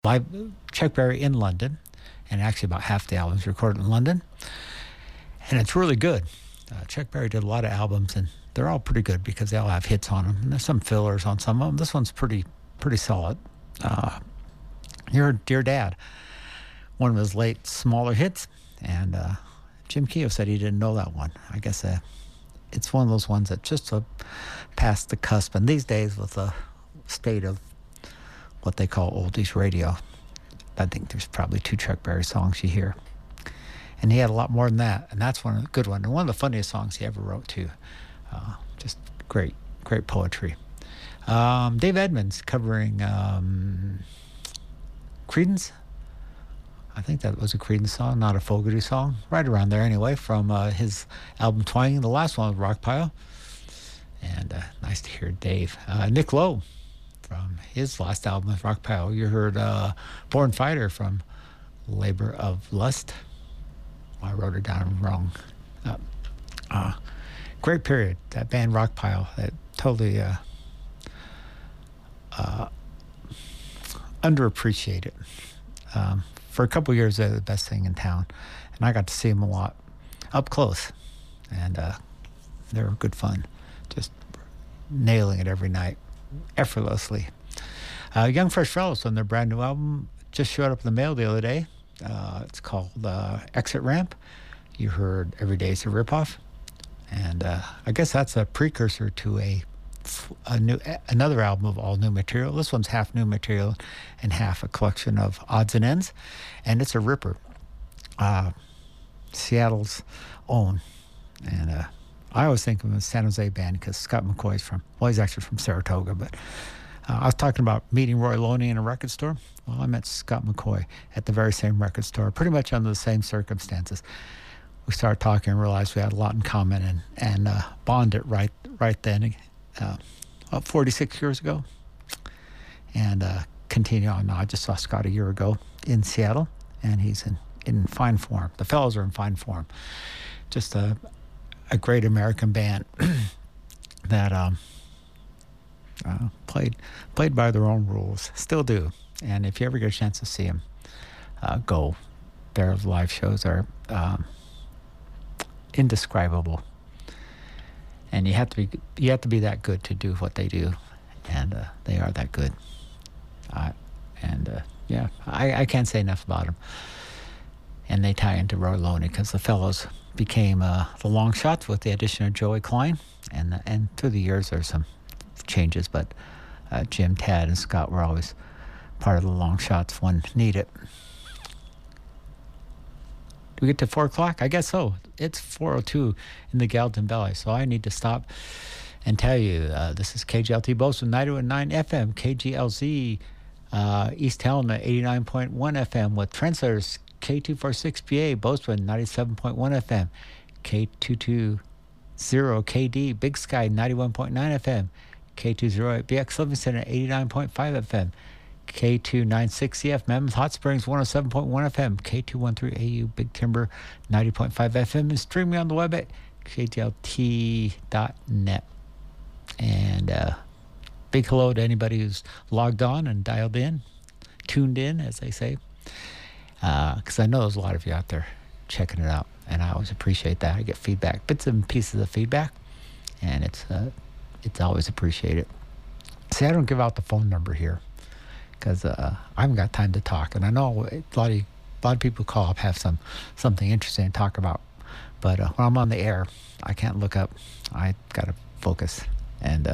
live Chuck Berry in London, and actually about half the albums recorded in London, and it's really good. Chuck Berry did a lot of albums, and they're all pretty good because they all have hits on them, and there's some fillers on some of them. This one's pretty solid. Your Dear Dad, one of his late smaller hits, and Jim Keough said he didn't know that one. I guess it's one of those ones that just past the cusp, and these days with the state of what they call oldies radio, I think there's probably 2 Chuck Berry songs you hear. And he had a lot more than that, and that's one good one. And one of the funniest songs he ever wrote, too. Just great poetry. Dave Edmunds covering Creedence. I think that was a Creedence song, not a Fogerty song. Right around there, anyway, from his album Twanging. The last one was Rockpile. And nice to hear Dave. Nick Lowe from his last album with Rockpile. You heard Born Fighter from Labor of Lust. I wrote it down wrong. Great period. That band Rockpile, that totally underappreciated. For a couple years, they're the best thing in town, and I got to see them a lot up close, and they were good fun, just nailing it every night, effortlessly. Young Fresh Fellows on their brand new album just showed up in the mail the other day. It's called Exit Ramp. You heard Every Day's a Ripoff, and I guess that's a precursor to another album of all new material. This one's half new material and half a collection of odds and ends, and it's a ripper. Seattle's own, and I always think of him as San Jose band because Scott McCoy's he's actually from Saratoga, but I was talking about meeting Roy Loney in a record store. Well, I met Scott McCoy at the very same record store, pretty much under the same circumstances. We started talking and realized we had a lot in common and bonded right then, 46 years ago. And continue on now. I just saw Scott a year ago in Seattle, and he's in fine form. The fellows are in fine form. Just a great American band that played by their own rules, still do. And if you ever get a chance to see them, go. Their live shows are indescribable, and you have to be that good to do what they do, and they are that good. I can't say enough about them. And they tie into Roy Loney because the fellows became the Long Shots with the addition of Joey Klein, and through the years there's some changes, but Jim, Tad, and Scott were always part of the Long Shots when needed. Do we get to 4 o'clock? I guess so. It's 4:02 in the Gallatin Valley, so I need to stop and tell you this is KGLT Bozeman 90.9 FM, KGLZ East Helena 89.1 FM with Translators K246PA Bozeman 97.1 FM, K220KD Big Sky 91.9 FM, K208BX Livingston at 89.5 FM, K296CF Mammoth Hot Springs 107.1 FM, K213AU Big Timber 90.5 FM, and streaming on the web at KGLT.net. And big hello to anybody who's logged on and dialed in, tuned in, as they say, because I know there's a lot of you out there checking it out, and I always appreciate that. I get feedback, bits and pieces of feedback, and it's always appreciated. See, I don't give out the phone number here because I haven't got time to talk, and I know a lot of people call up have something interesting to talk about, but when I'm on the air, I can't look up. I gotta focus, and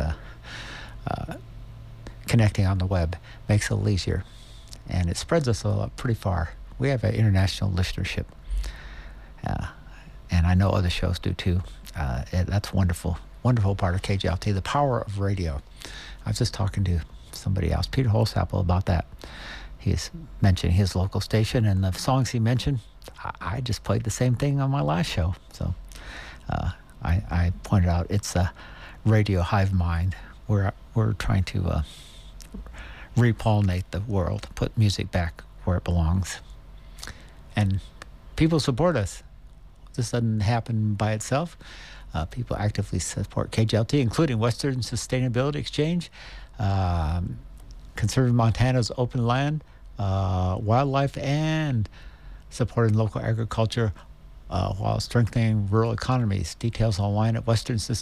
connecting on the web makes it a little easier, and it spreads us pretty far. We have an international listenership, and I know other shows do too. That's wonderful part of KGLT, the power of radio. I was just talking to somebody else, Peter Holsapple, about that. He's mentioning his local station, and the songs he mentioned, I just played the same thing on my last show. So I pointed out it's a radio hive mind. We're trying to repollinate the world, put music back where it belongs. And people support us. This doesn't happen by itself. People actively support KGLT, including Western Sustainability Exchange, Conservative Montana's Open Land wildlife and supporting local agriculture while strengthening rural economies. Details online at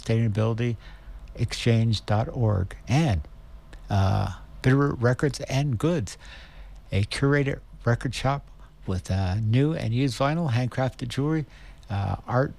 westernsustainabilityexchange.org. And Bitterroot Records and Goods, a curated record shop with new and used vinyl, handcrafted jewelry, art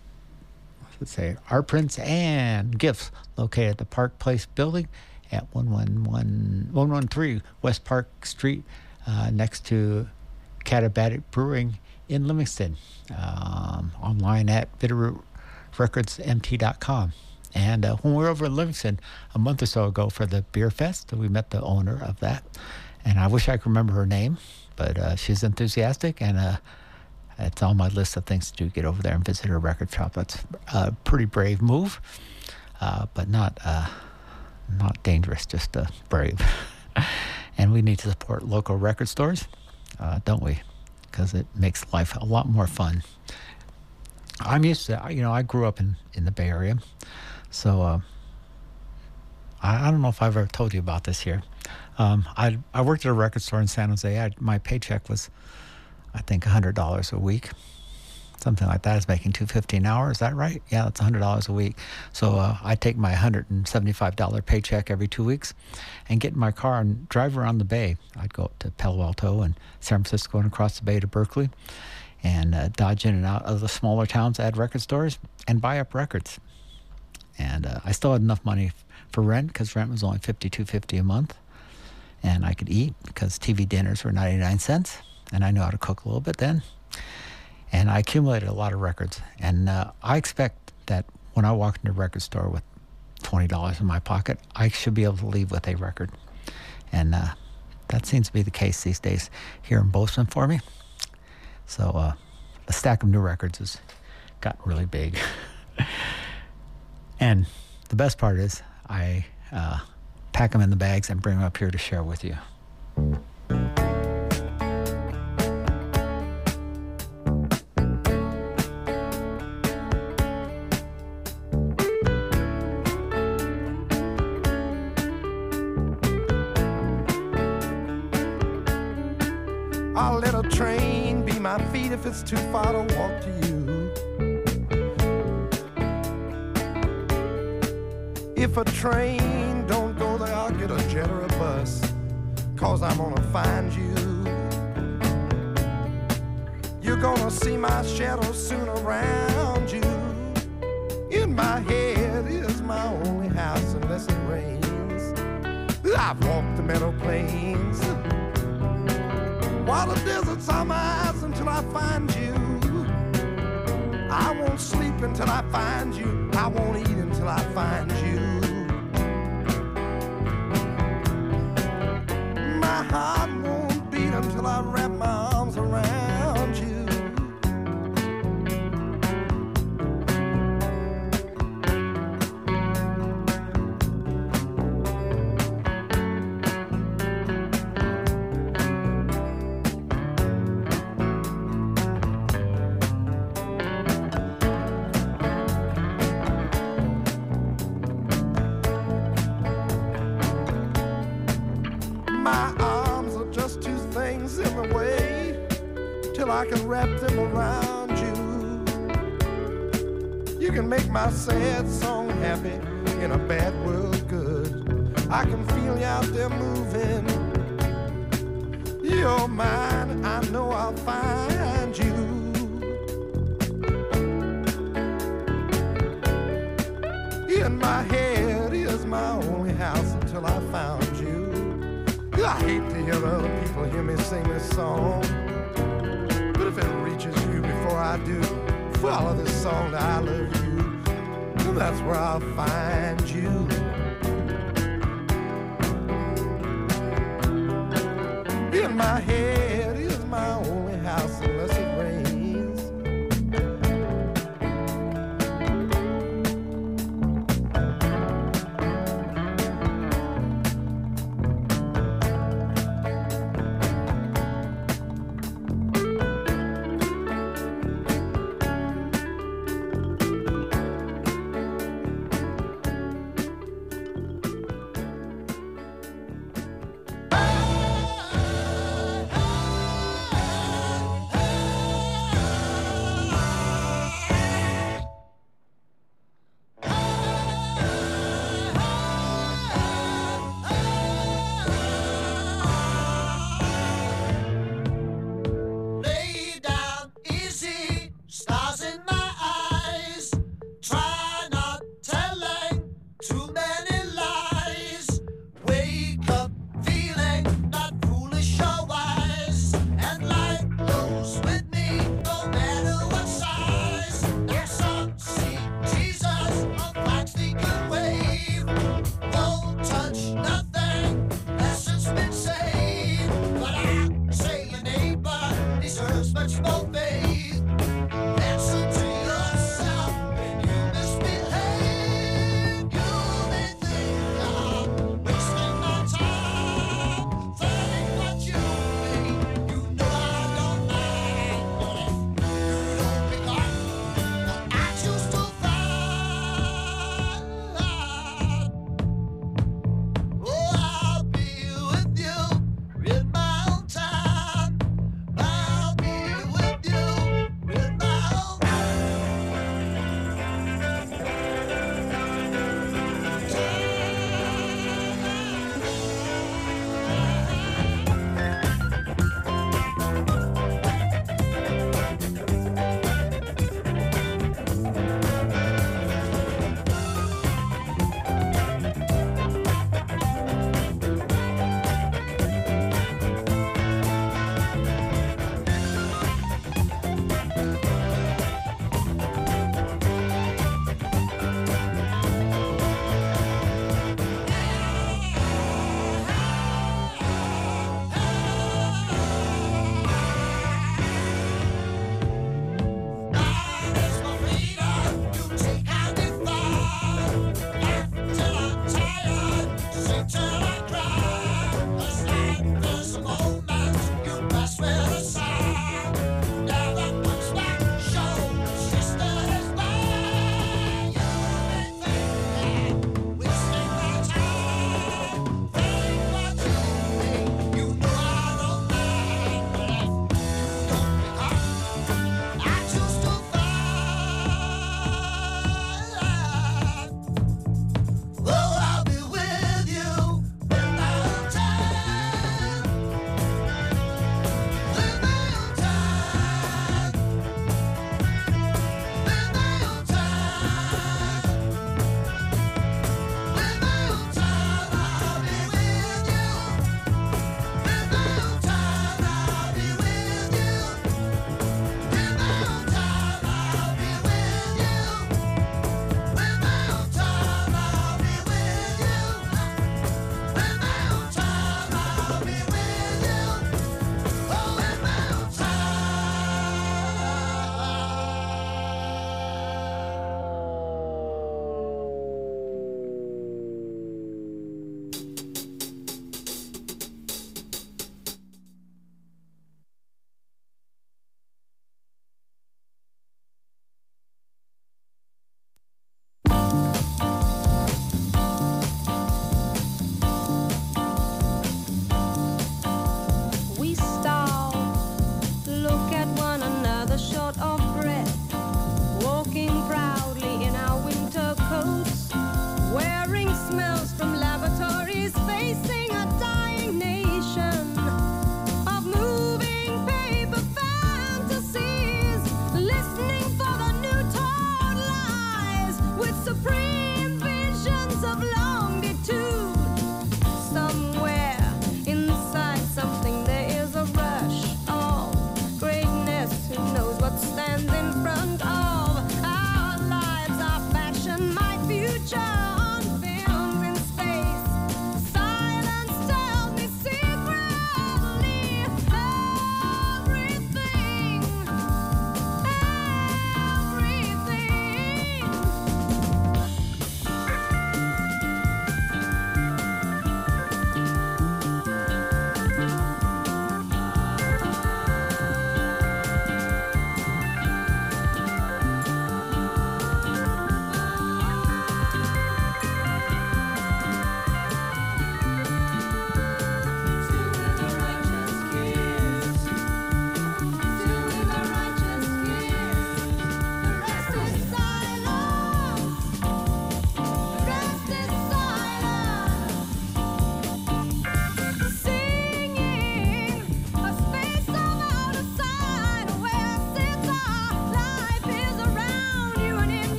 prints and gifts, located at the Park Place building at 113 West Park Street, next to Katabatic Brewing in Livingston. Online at bitterrootrecordsmt.com. And when we were over in Livingston a month or so ago for the beer fest, we met the owner of that. And I wish I could remember her name, but she's enthusiastic, and it's on my list of things to do, get over there and visit her record shop. That's a pretty brave move, but not dangerous, just brave. And we need to support local record stores, don't we? Because it makes life a lot more fun. I'm used to, I grew up in the Bay Area, so I don't know if I've ever told you about this here. I worked at a record store in San Jose. My paycheck was, I think, $100 a week, something like that. Is making $250 an hour. Is that right? Yeah, that's $100 a week. So I take my $175 paycheck every 2 weeks and get in my car and drive around the Bay. I'd go up to Palo Alto and San Francisco and across the Bay to Berkeley, and dodge in and out of the smaller towns that had record stores and buy up records. And I still had enough money for rent, because rent was only $52.50 a month, and I could eat because TV dinners were 99 cents, and I knew how to cook a little bit then. And I accumulated a lot of records, and I expect that when I walk into a record store with $20 in my pocket, I should be able to leave with a record. And that seems to be the case these days here in Bozeman for me. So a stack of new records has gotten really big. And the best part is I pack them in the bags and bring them up here to share with you. I'll let a train be my feet if it's too far to walk to you. If a train don't go there, I'll get a jet or a bus, 'cause I'm gonna find you. You're gonna see my shadow soon around you. In my head is my only house unless it rains. I've walked the meadow plains, while the deserts are my eyes until I find you. I won't sleep until I find you. I won't eat until I find you. My heart won't beat until I wrap my arms around you. I can wrap them around you. You can make my sad song happy in a bad world good. I can feel you out there moving. You're mine, I know I'll find you. In my head is my only house until I found you. I hate to hear other people hear me sing this song, but if it reaches you before I do, follow this song that I love you, and that's where I'll find you. In my head is my only house unless it rains.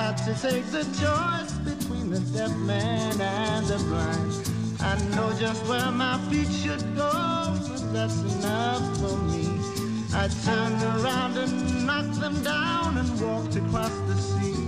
had to take the choice between the deaf man and the blind. I know just where my feet should go, but that's enough for me. I turned around and knocked them down and walked across the sea.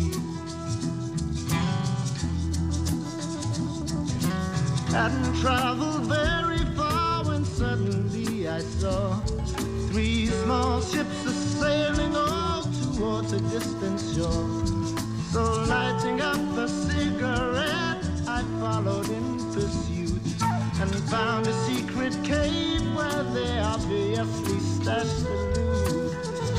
Hadn't traveled very far when suddenly I saw 3 small ships a-sailing all towards a distant shore. So lighting up a cigarette, I followed in pursuit and found a secret cave where they obviously stashed the loot.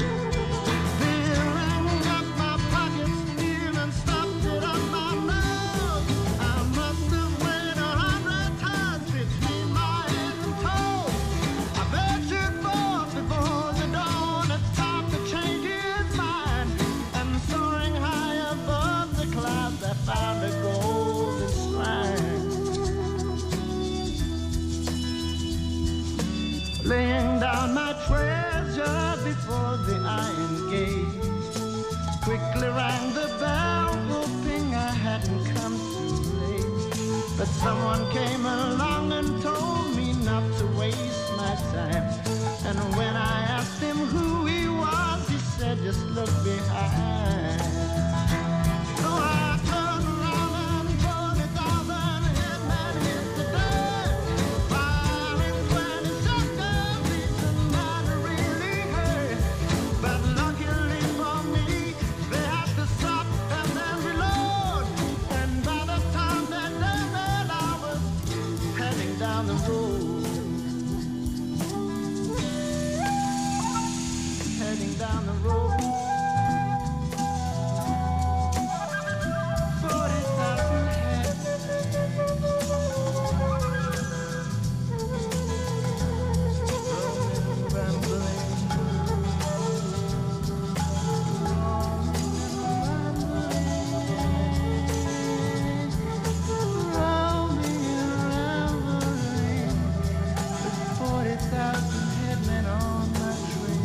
Filling up my pockets, even stuffed it up my nose. I must have weighed 100 tons between my head and toes. I ventured forth before the dawn had time to change his mind, and soaring high above the clouds I found a golden shrine. Laying down my treasure before the iron gate, quickly rang the bell, hoping I hadn't come too late. But someone came along and told me not to waste my time. And when I asked him who he was, he said, just look behind. So I turned around and 20,000 headmen hit the dirt. Firing 20 shotguns, reason that really hurt. But luckily for me, they had to stop and then reload. And by the time they done that, I was heading down the road. Heading down the road. 40,000 heads. Rolling, rambling. Rolling, rambling. With 40,000 headmen on my train.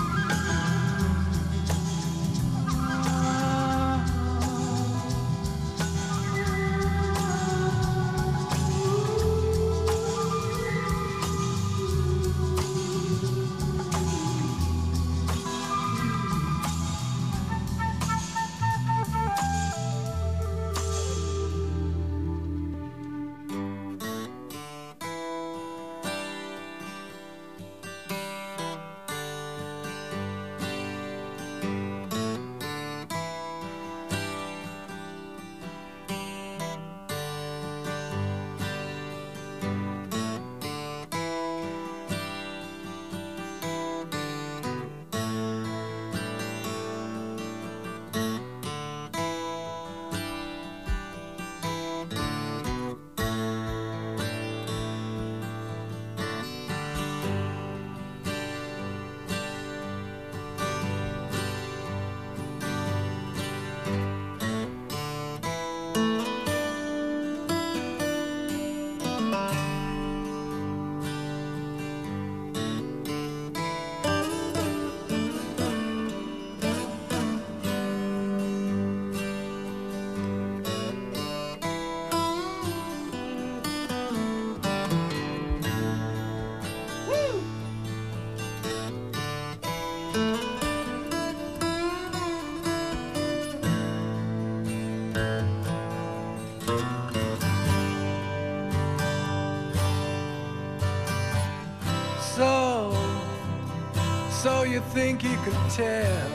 So you think you can tell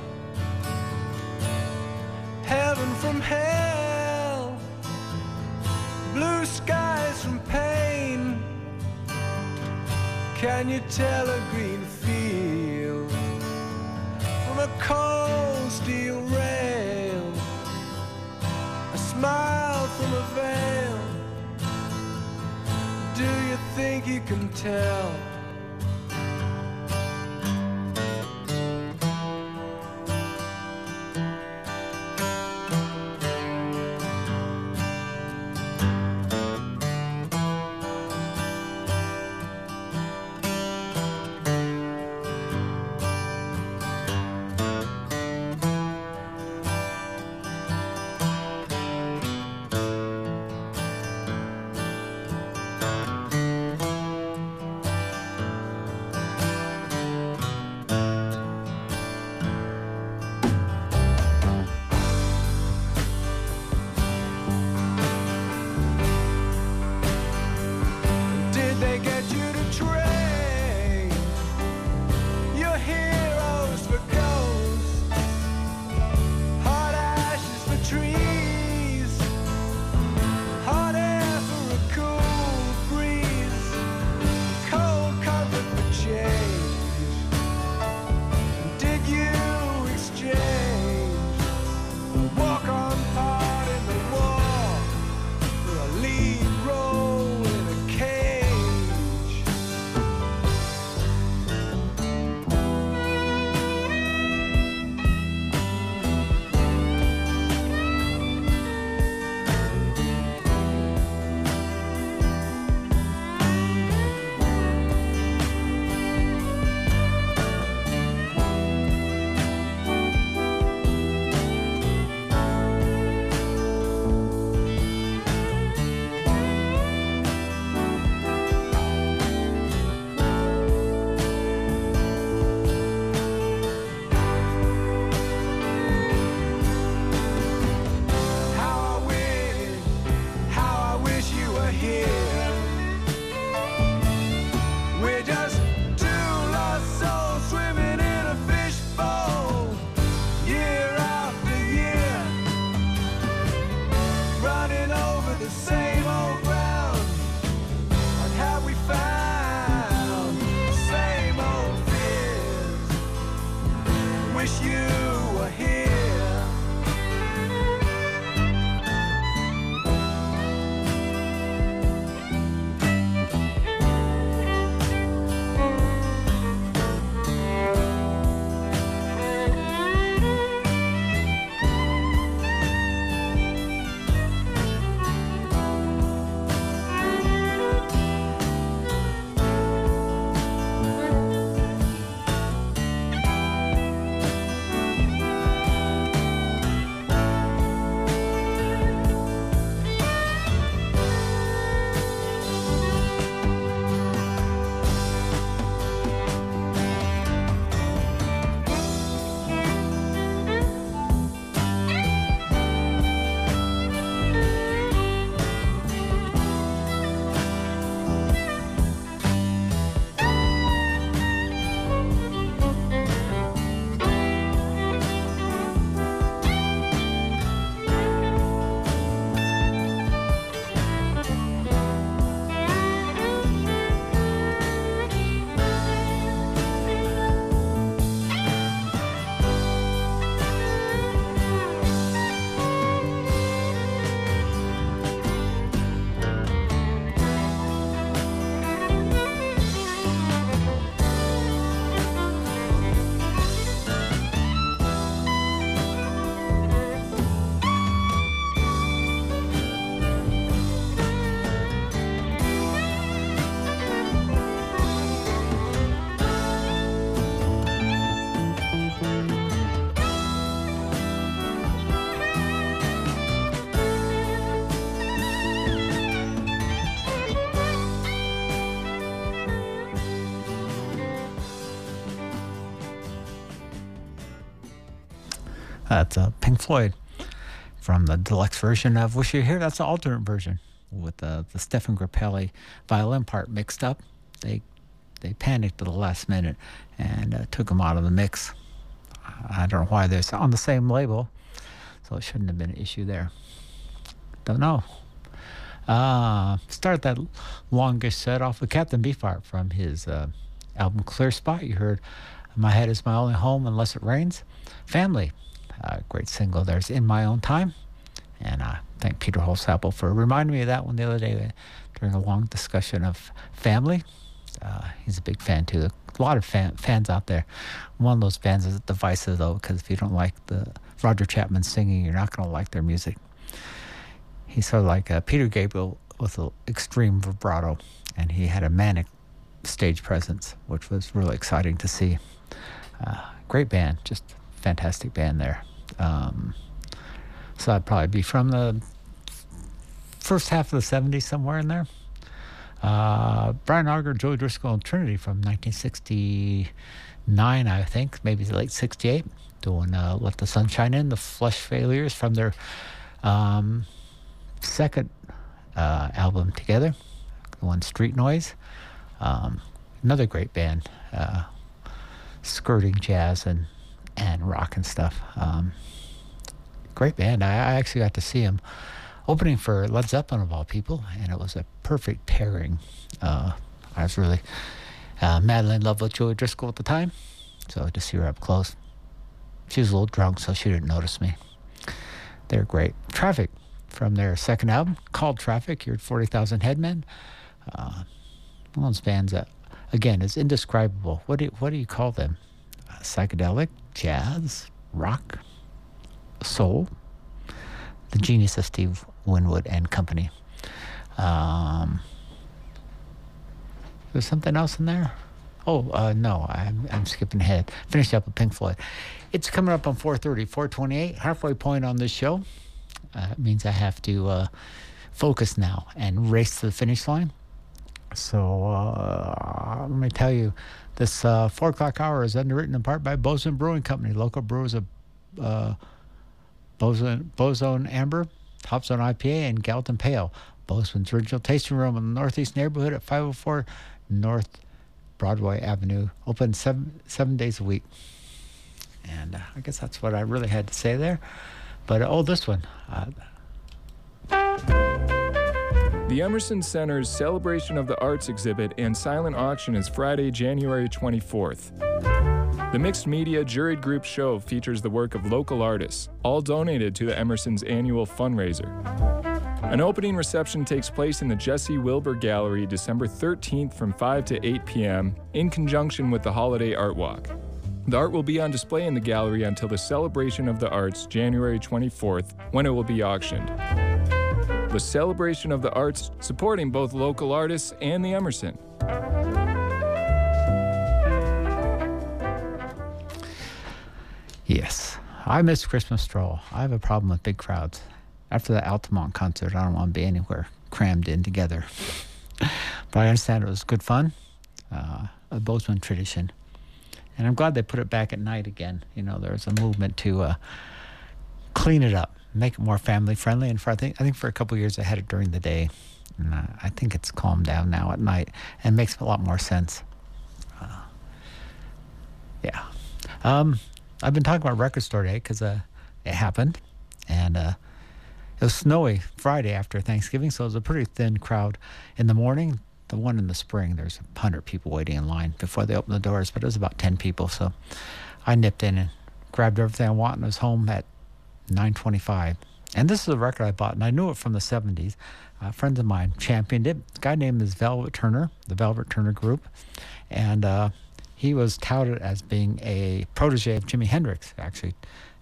heaven from hell, blue skies from pain? Can you tell a green field from a cold steel rail, a smile from a veil? Do you think you can tell? same old ground. What have we found? Same old fears. Wish you were here. That's Pink Floyd from the deluxe version of Wish You Were Here. That's the alternate version with the Stephen Grappelli violin part mixed up. They panicked at the last minute and took them out of the mix. I don't know why they're on the same label, so it shouldn't have been an issue there. Don't know. Start that longest set off with Captain Beefheart from his album Clear Spot. You heard My Head Is My Only Home Unless It Rains. Family. Great single. There's In My Own Time. And I thank Peter Holsapple for reminding me of that one the other day during a long discussion of family. He's a big fan too. A lot of fans out there. One of those fans is divisive though, because if you don't like the Roger Chapman singing, you're not going to like their music. He's sort of like Peter Gabriel with an extreme vibrato, and he had a manic stage presence, which was really exciting to see. Great band, just fantastic band there. So I'd probably be from the first half of the 70s, somewhere in there. Brian Auger, Joey Driscoll, and Trinity from 1969, I think, maybe late 68, doing Let the Sun Shine In, the Flesh Failures from their second album together, the one Street Noise. Another great band, skirting jazz and rock and stuff. Great band. I actually got to see him opening for Led Zeppelin of all people, and it was a perfect pairing. I was really madly in love with Joey Driscoll at the time, so to see her up close. She was a little drunk, so she didn't notice me. They're great. Traffic from their second album called Traffic. You heard 40,000 Headmen. One of those bands that, again, is indescribable. What do you call them? Psychedelic, jazz, rock, soul. The genius of Steve Winwood and company. There's something else in there? No, I'm skipping ahead. Finished up with Pink Floyd. It's coming up on 4:30, 4:28, halfway point on this show. It means I have to focus now and race to the finish line. So let me tell you, this 4 o'clock hour is underwritten in part by Bozeman Brewing Company. Local brewers of Bozone Amber, Hop Zone IPA, and Gallatin Pale. Bozeman's original tasting room in the Northeast neighborhood at 504 North Broadway Avenue. Open seven days a week. And I guess that's what I really had to say there. But this one. The Emerson Center's Celebration of the Arts exhibit and silent auction is Friday, January 24th. The Mixed Media Juried Group show features the work of local artists, all donated to the Emerson's annual fundraiser. An opening reception takes place in the Jesse Wilbur Gallery December 13th from 5 to 8 p.m. in conjunction with the Holiday Art Walk. The art will be on display in the gallery until the Celebration of the Arts, January 24th, when it will be auctioned. The Celebration of the Arts, supporting both local artists and the Emerson. Yes, I miss Christmas Stroll. I have a problem with big crowds. After the Altamont concert, I don't want to be anywhere crammed in together. But I understand it was good fun, a Bozeman tradition. And I'm glad they put it back at night again. You know, there's a movement to clean it up, make it more family friendly. And I think for a couple of years I had it during the day. And I think it's calmed down now at night and makes a lot more sense. Yeah. I've been talking about Record Store Day because it happened. And it was snowy Friday after Thanksgiving, so it was a pretty thin crowd in the morning. The one in the spring, there's 100 people waiting in line before they opened the doors, but it was about 10 people. So I nipped in and grabbed everything I want and was home at 9:25. And this is a record I bought, and I knew it from the 70s. Friends of mine championed it. A guy named is Velvet Turner, the Velvet Turner Group. And he was touted as being a protege of Jimi Hendrix, actually.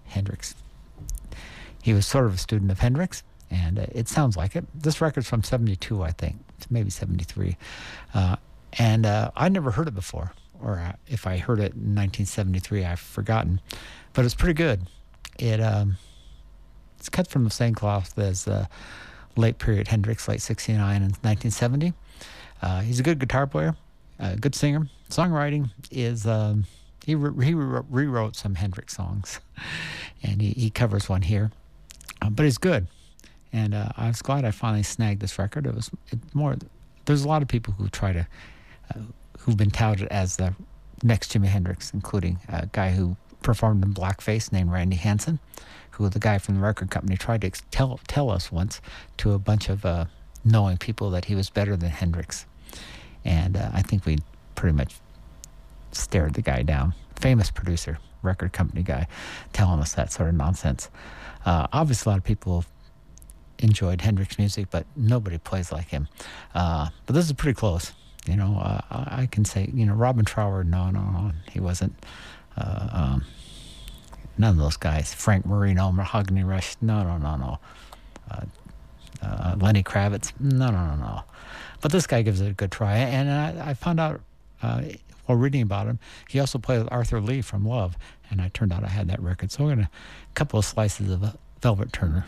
He was sort of a student of Hendrix, and it sounds like it. This record's from 72, I think. Maybe 73. And I never heard it before, or if I heard it in 1973, I've forgotten. But it's pretty good. It's cut from the same cloth as late period Hendrix, late 69 and 1970. He's a good guitar player, a good singer. Songwriting is, he rewrote some Hendrix songs, and he covers one here. But he's good. And I was glad I finally snagged this record. There's a lot of people who try to, who've been touted as the next Jimi Hendrix, including a guy who performed in blackface named Randy Hansen, who the guy from the record company tried to tell us once to a bunch of knowing people that he was better than Hendrix. And I think we pretty much stared the guy down. Famous producer, record company guy, telling us that sort of nonsense. Obviously, a lot of people enjoyed Hendrix music, but nobody plays like him. But this is pretty close. You know, I can say, you know, Robin Trower, no, he wasn't. None of those guys. Frank Marino, Mahogany Rush, no. Lenny Kravitz, no. But this guy gives it a good try. And I found out while reading about him, he also played with Arthur Lee from Love, and I turned out I had that record. So we're going to a couple of slices of Velvet Turner.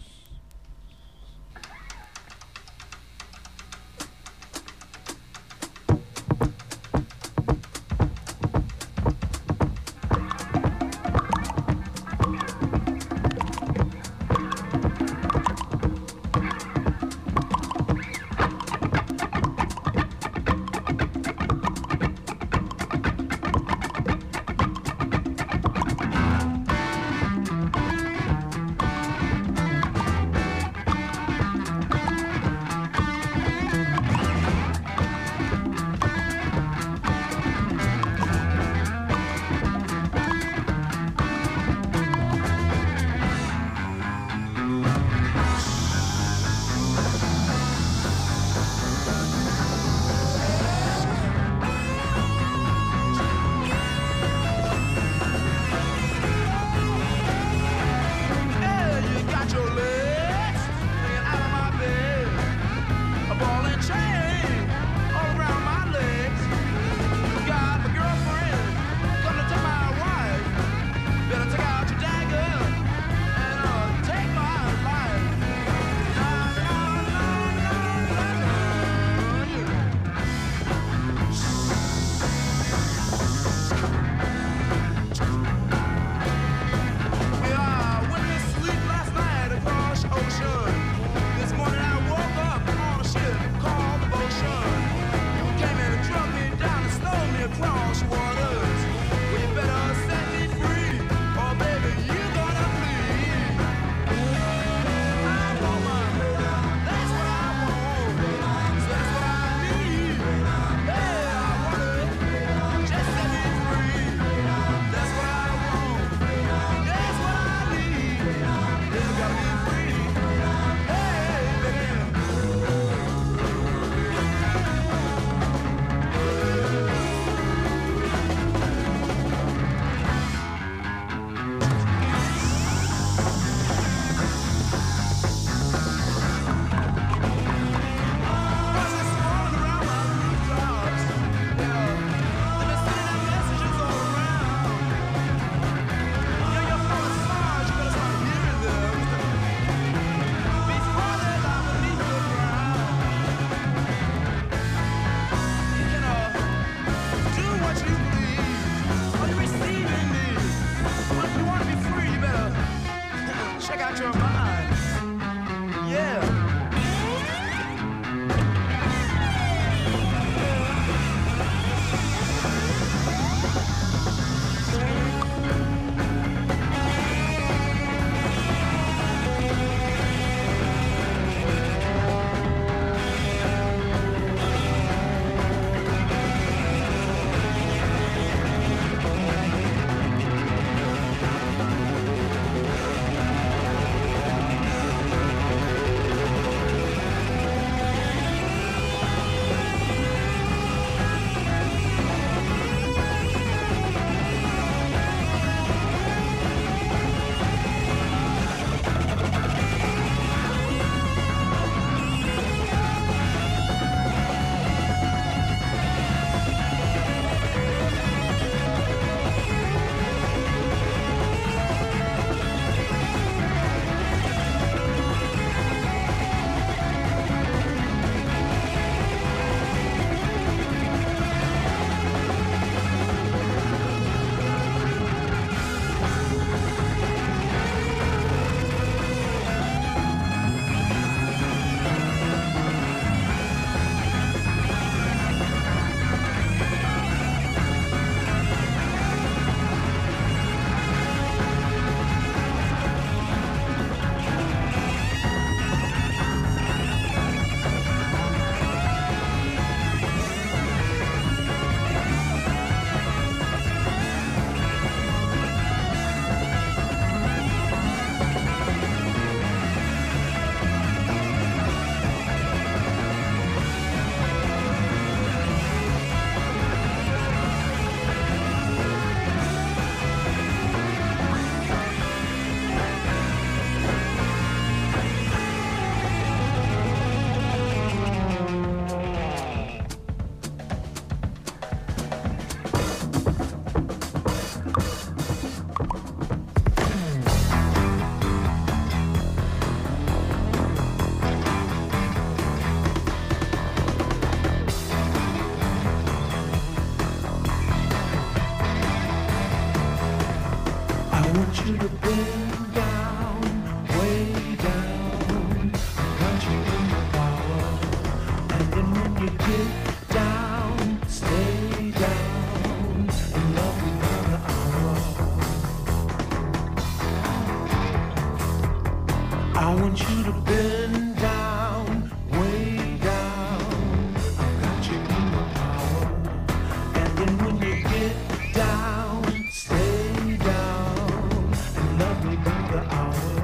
to bend down, way down. I've got you in my power. And then when you get down, stay down and love me by the hour.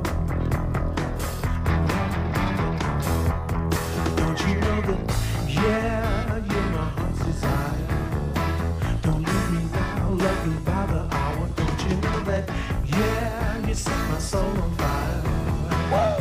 Don't you know that, yeah, you're my heart's desire. Don't leave me now, love me by the hour. Don't you know that, yeah, you set my soul on fire. Woo!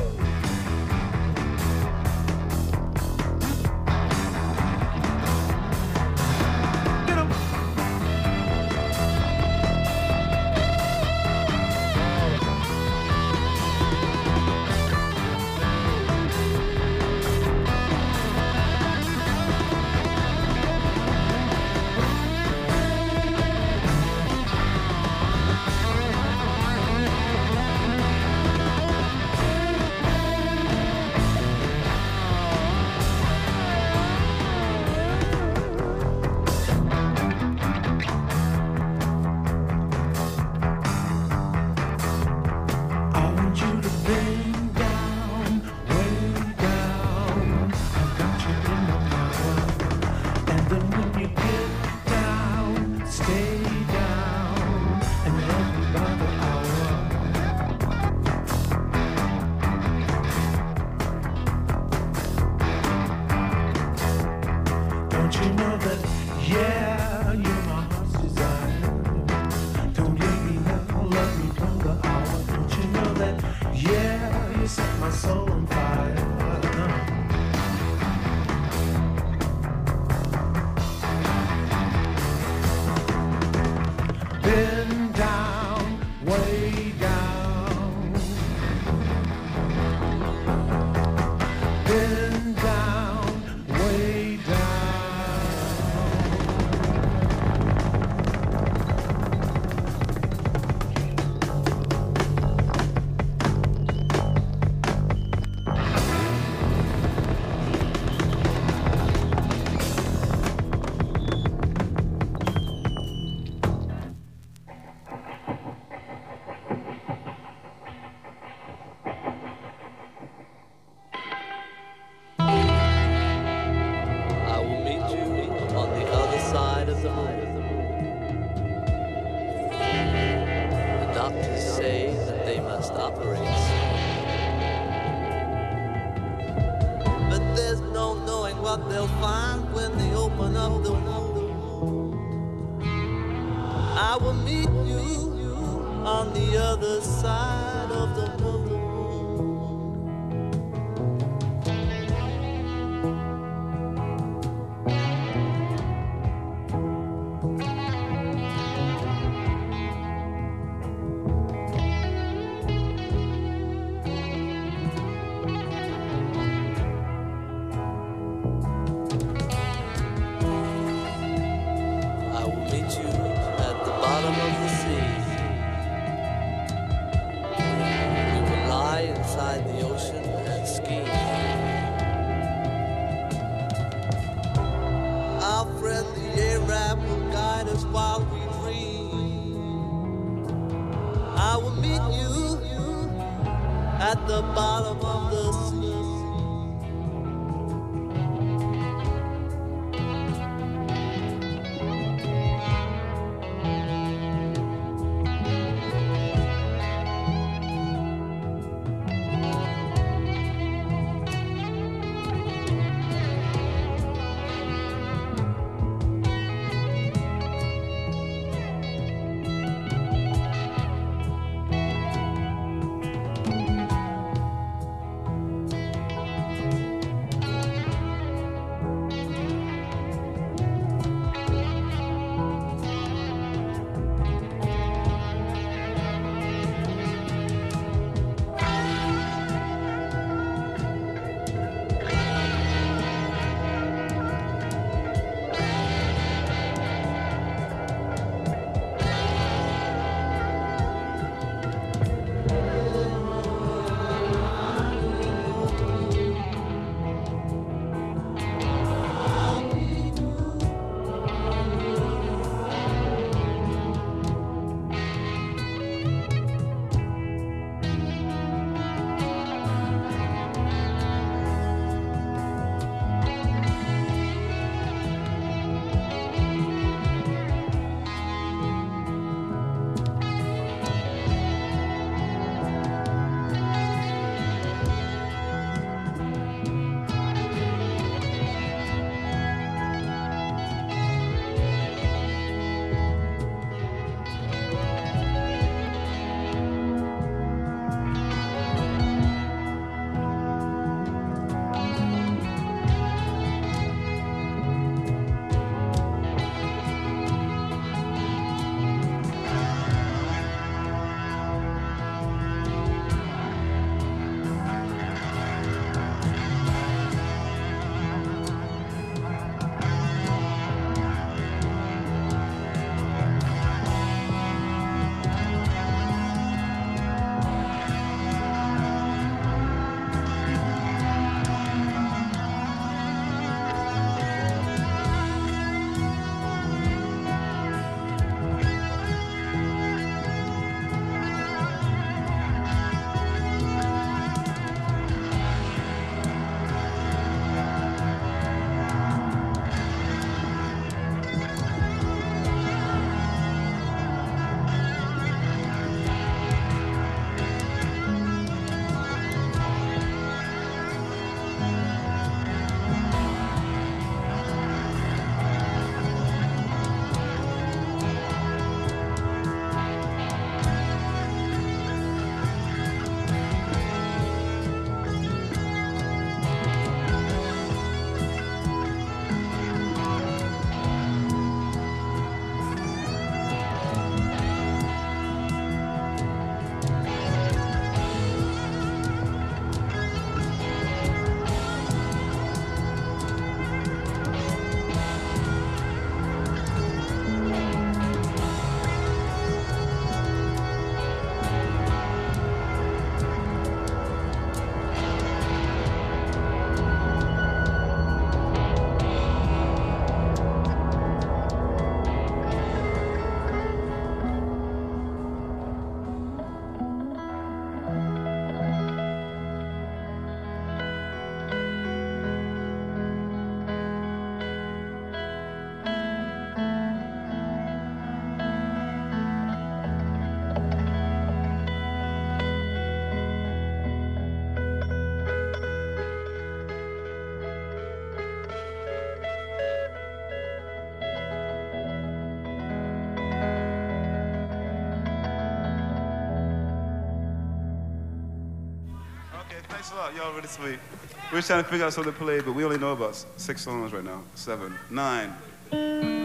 Thanks a lot. Y'all really sweet. We're just trying to figure out something to play, but we only know about 6 songs right now. 7, 9. Oh,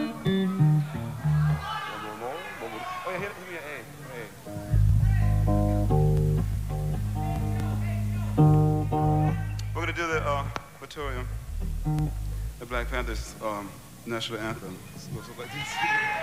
yeah, hit me an A. We're gonna do the Auditorium, the Black Panthers national anthem. It goes like this.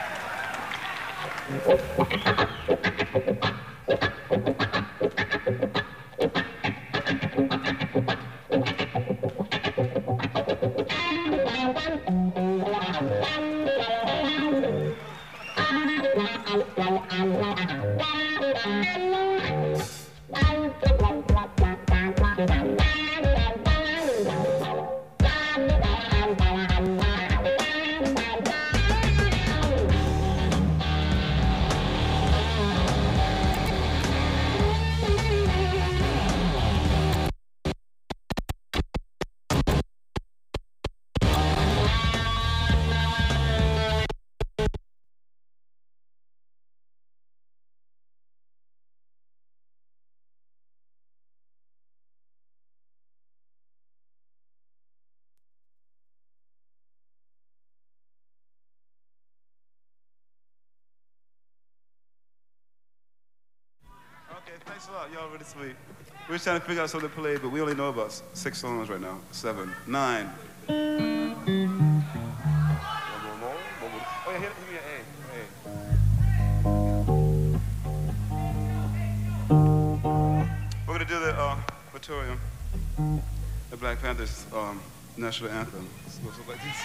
Okay, thanks a lot. Y'all really sweet. We're just trying to figure out something to play, but we only know about 6 songs right now. 7, 9. Oh, yeah, hit me an A. We're gonna do the Auditorium, the Black Panthers national anthem. It goes like this.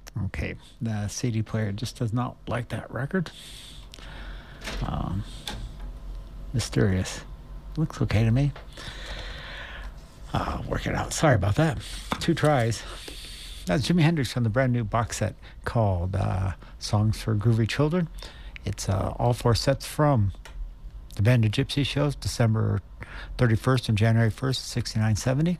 Okay, the CD player just does not like that record. Mysterious. Looks okay to me. I'll work it out. Sorry about that. 2 tries. That's Jimi Hendrix from the brand new box set called Songs for Groovy Children. It's all 4 sets from the Band of Gypsy shows, December 31st and January 1st, 69-70.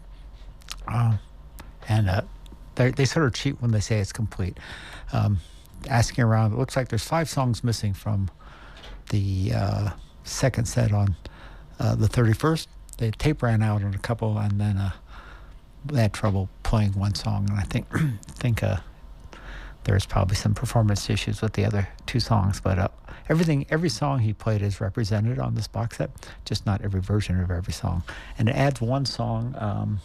And they sort of cheat when they say it's complete. Asking around, it looks like there's 5 songs missing from the second set on the 31st. The tape ran out on a couple, and then they had trouble playing one song. And I think there's probably some performance issues with the other 2 songs. But every song he played is represented on this box set, just not every version of every song. And it adds one song,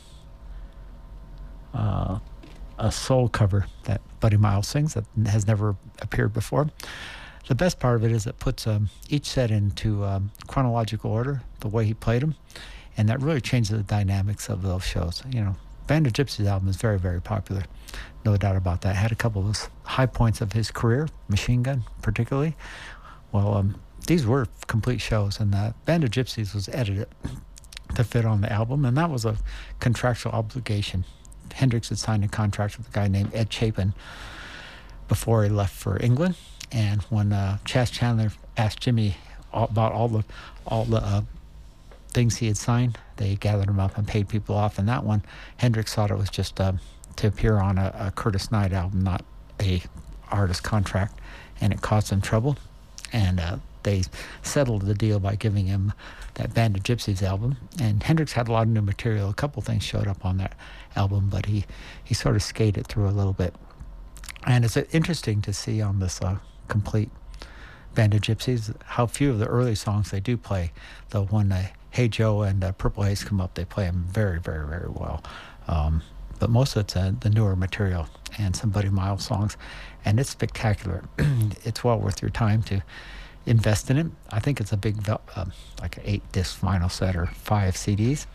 a soul cover that Buddy Miles sings that has never appeared before. The best part of it is it puts each set into chronological order, the way he played them, and that really changes the dynamics of those shows. You know, Band of Gypsy's album is very, very popular, no doubt about that. Had a couple of high points of his career, Machine Gun particularly. Well, these were complete shows, and the Band of Gypsys was edited to fit on the album, and that was a contractual obligation. Hendrix had signed a contract with a guy named Ed Chapin before he left for England. And when Chas Chandler asked Jimmy about all the things he had signed, they gathered him up and paid people off. And that one, Hendrix thought it was just to appear on a Curtis Knight album, not a artist contract, and it caused him trouble. And they settled the deal by giving him that Band of Gypsys album. And Hendrix had a lot of new material. A couple things showed up on that album, but he sort of skated through a little bit. And it's interesting to see on this complete Band of Gypsys how few of the early songs they do play. The one, Hey Joe and Purple Haze come up, they play them very, very, very well. But most of it's the newer material and some Buddy Miles songs, and it's spectacular. It's well worth your time to invest in it. I think it's a big, like an 8-disc vinyl set or 5 CDs.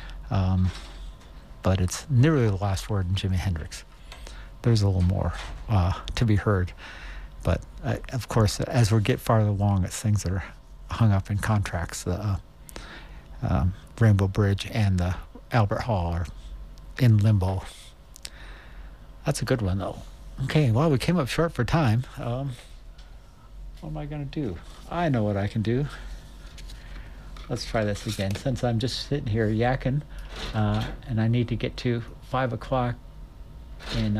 But it's nearly the last word in Jimi Hendrix. There's a little more to be heard. But, of course, as we get farther along, it's things that are hung up in contracts. The Rainbow Bridge and the Albert Hall are in limbo. That's a good one, though. Okay, well, we came up short for time. What am I going to do? I know what I can do. Let's try this again. Since I'm just sitting here yakking, and I need to get to 5 o'clock, and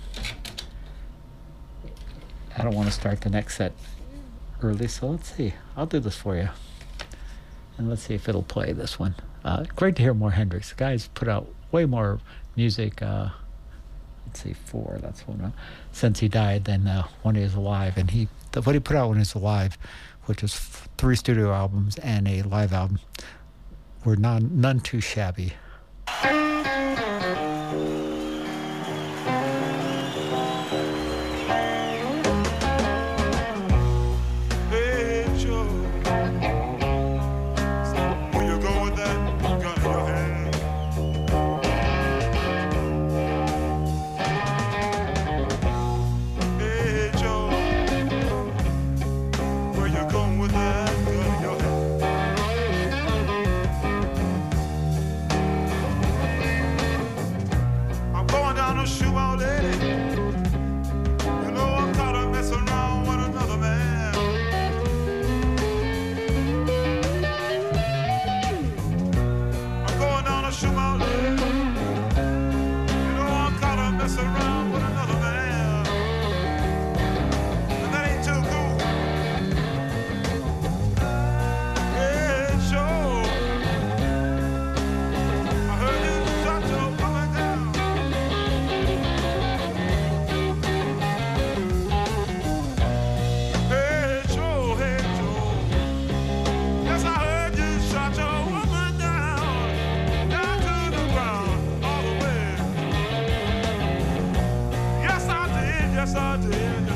I don't want to start the next set early, so let's see. I'll do this for you. And let's see if it'll play this one. Great to hear more Hendrix. The guy's put out way more music, let's see, 4, that's one, since he died than when he was alive. And what he put out when he was alive, which was 3 studio albums and a live album, were none too shabby. Yes, I did.